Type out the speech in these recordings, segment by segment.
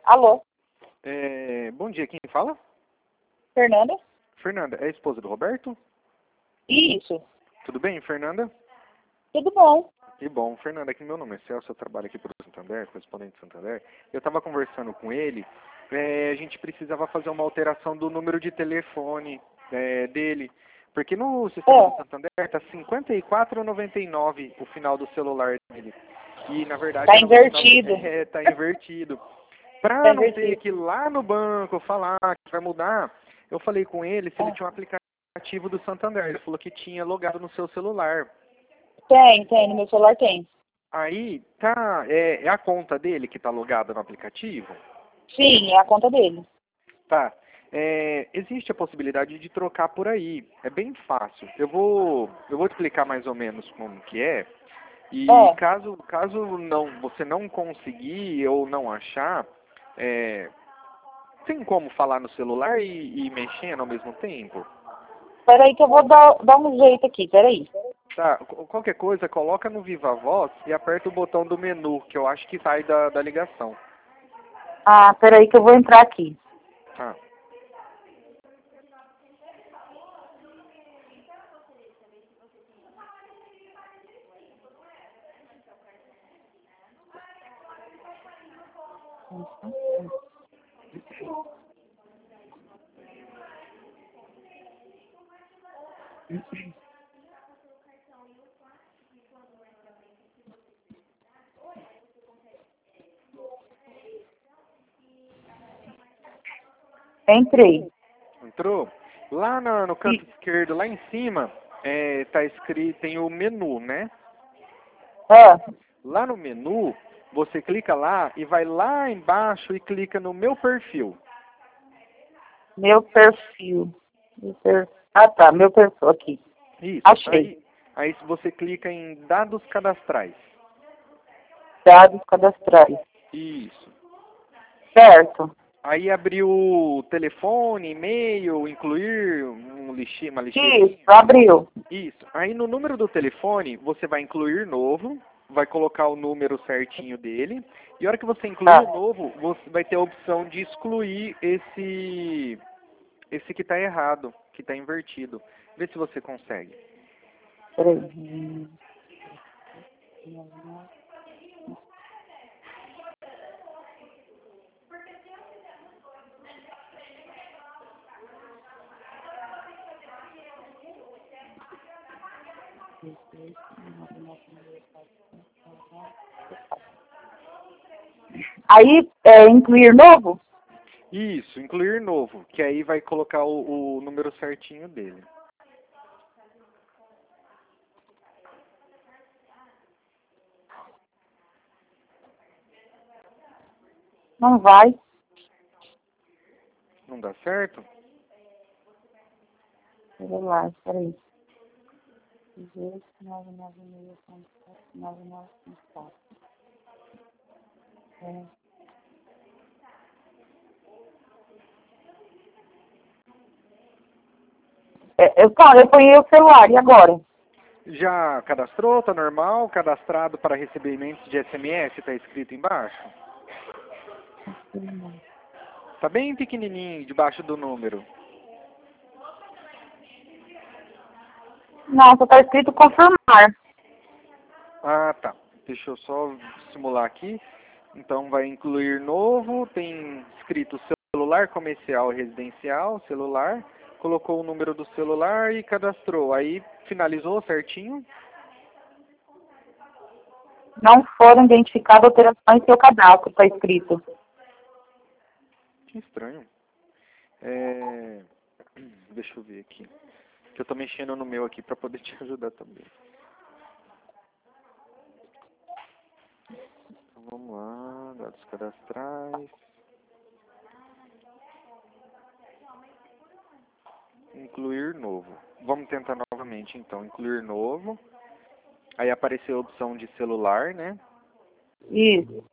Alô? Bom dia, quem fala? Fernanda? Fernanda, é a esposa do Roberto? Isso. Tudo bem, Fernanda? Tudo bom? Que bom. Fernanda, aqui meu nome é Celso, eu trabalho aqui para o Santander, correspondente do Santander. Eu estava conversando com ele, a gente precisava fazer uma alteração do número de telefone dele, porque no sistema do Santander está 54,99 o final do celular dele. E, na verdade, Tá invertido. Está invertido. Para não ter que ir lá no banco falar que vai mudar, eu falei com ele se ele tinha um aplicativo do Santander. Ele falou que tinha logado no seu celular. Tem, no meu celular tem. Aí, tá, é a conta dele que tá logada no aplicativo? Sim, é a conta dele. Tá. Existe a possibilidade de trocar por aí. É bem fácil. Eu vou te explicar mais ou menos como que é. E caso você não conseguir ou não achar, tem como falar no celular e mexendo ao mesmo tempo? Peraí que eu vou dar um jeito aqui, peraí. Tá, qualquer coisa, coloca no Viva Voz e aperta o botão do menu, que eu acho que sai da ligação. Ah, peraí que eu vou entrar aqui. Tá. Entrei. Entrou? Lá no canto esquerdo, lá em cima, tá escrito, tem o menu, né? Lá no menu, você clica lá e vai lá embaixo e clica no meu perfil. Meu perfil. Ah, tá, meu perfil aqui. Isso. Achei. Aí você clica em dados cadastrais. Dados cadastrais. Isso. Certo. Aí abriu o telefone, e-mail, incluir uma lixeirinha. Isso, abriu. Isso. Aí no número do telefone, você vai incluir novo, vai colocar o número certinho dele, e a hora que você incluir o novo, você vai ter a opção de excluir esse que está errado, que está invertido. Vê se você consegue. Peraí. Aí, incluir novo? Isso, incluir novo, que aí vai colocar o número certinho dele. Não vai. Não dá certo? Pera lá, peraí. 189964. Eu ponhei o celular, e agora? Já cadastrou? Tá normal? Cadastrado para recebimentos de SMS? Tá escrito embaixo? Tá bem pequenininho, debaixo do número. Não, só tá escrito confirmar. Ah, tá. Deixa eu só simular aqui. Então vai incluir novo, tem escrito celular comercial residencial, celular, colocou o número do celular e cadastrou. Aí finalizou certinho? Não foram identificadas alterações em seu cadastro, tá escrito. Que estranho. Deixa eu ver aqui. Que eu tô mexendo no meu aqui para poder te ajudar também. Então, vamos lá, dados cadastrais. Incluir novo. Vamos tentar novamente então, incluir novo. Aí apareceu a opção de celular, né? Isso.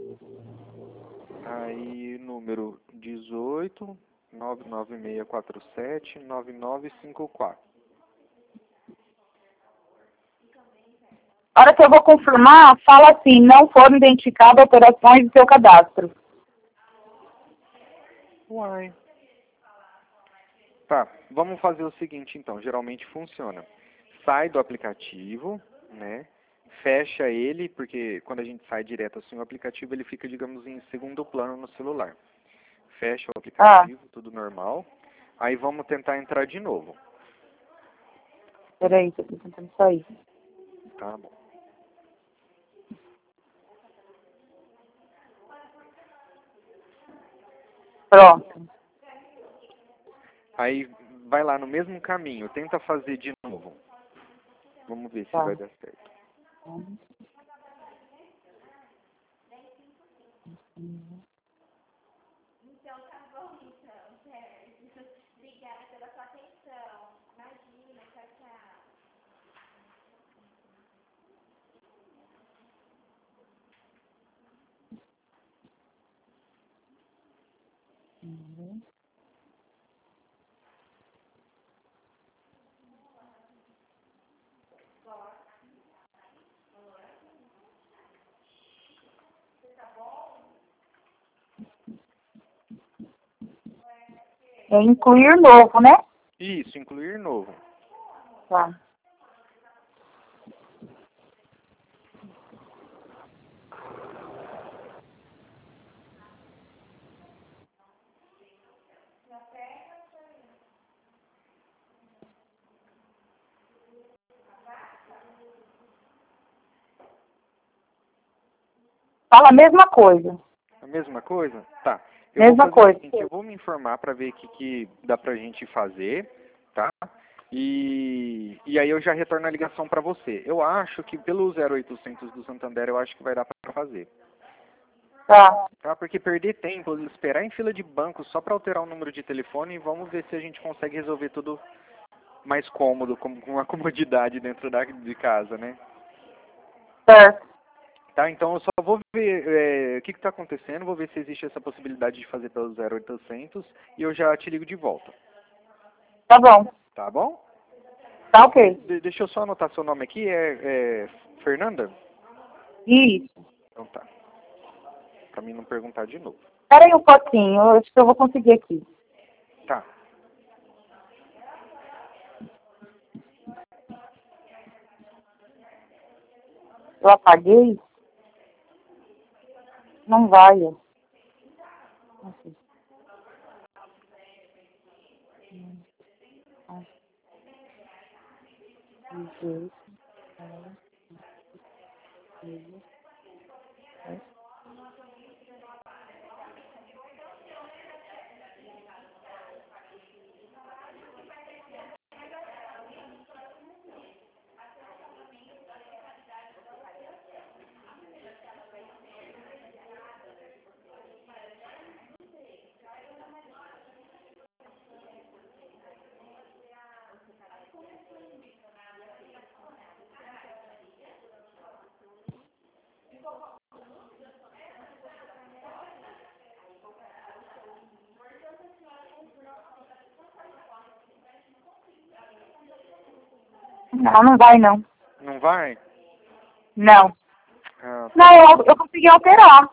Aí número 18 99647 9954. A hora que eu vou confirmar, fala assim, não foram identificadas alterações em seu cadastro. Uai. Tá, vamos fazer o seguinte então, geralmente funciona. Sai do aplicativo, né? Fecha ele, porque quando a gente sai direto assim, o aplicativo ele fica, digamos, em segundo plano no celular. Fecha o Ah, aplicativo, tudo normal. Aí vamos tentar entrar de novo. peraí, que eu tô tentando sair. Tá bom. Pronto. Aí vai lá no mesmo caminho, tenta fazer de novo. Vamos ver se Tá. vai dar certo. É incluir novo, né? Isso, incluir novo. Tá. Fala a mesma coisa. A mesma coisa? Tá. Eu Mesma vou fazer o coisa. seguinte, eu vou me informar para ver o que dá pra gente fazer, tá? E aí eu já retorno a ligação para você. Eu acho que pelo 0800 do Santander, eu acho que vai dar para fazer. Tá. Tá? Porque perder tempo, esperar em fila de banco só para alterar o número de telefone, vamos ver se a gente consegue resolver tudo mais cômodo, com uma comodidade dentro de casa, né? Certo. Tá, então eu só vou ver o que está acontecendo, vou ver se existe essa possibilidade de fazer pelo 0800 e eu já te ligo de volta. Tá bom. Tá bom? Tá ok. Deixa eu só anotar seu nome aqui, é Fernanda? Isso. Então tá, pra mim não perguntar de novo. Peraí um pouquinho, eu acho que eu vou conseguir aqui. Tá, Eu apaguei? Não vai. Ó. Aqui. Não, não vai não. não vai? Não. Ah, tá. Não, eu consegui alterar.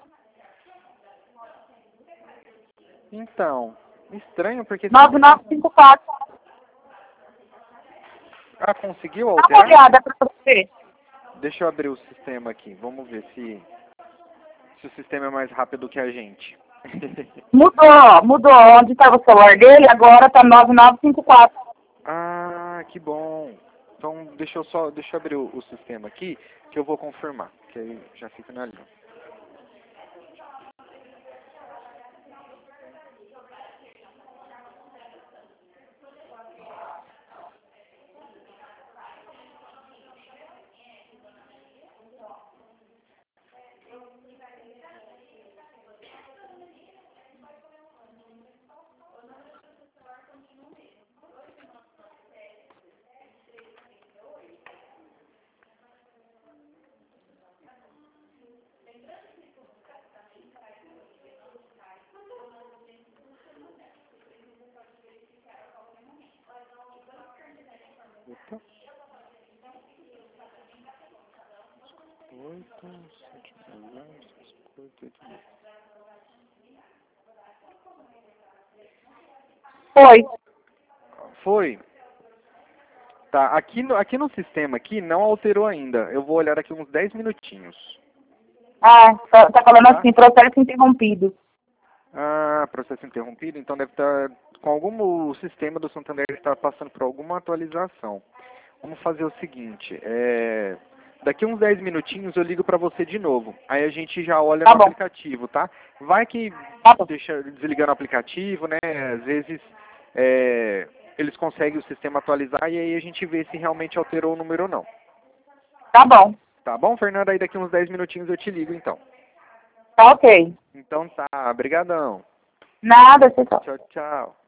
Então, estranho porque... 9954. Ah, conseguiu Dá uma alterar? olhada pra você. Deixa eu abrir o sistema aqui, vamos ver se o sistema é mais rápido que a gente. Mudou. Onde estava o celular dele, agora tá 9954. Ah, que bom. Então, deixa eu abrir o sistema aqui, que eu vou confirmar, que aí já fica na linha. Opa. 8, 7, 9, 8, 8, 9. Foi. Foi? Tá, aqui no sistema aqui não alterou ainda. Eu vou olhar daqui uns 10 minutinhos. Ah, tá falando Tá? assim, processo interrompido. Ah, processo interrompido, então deve estar com o sistema do Santander está passando por alguma atualização. Vamos fazer o seguinte, daqui uns 10 minutinhos eu ligo para você de novo. Aí a gente já olha Tá no bom. aplicativo, tá? Vai que Tá bom. deixa desligando o aplicativo, né? Às vezes eles conseguem o sistema atualizar e aí a gente vê se realmente alterou o número ou não. Tá bom. Tá bom, Fernanda? Aí daqui uns 10 minutinhos eu te ligo, então. Tá ok. Então tá, brigadão. Nada, pessoal. Tchau, tchau.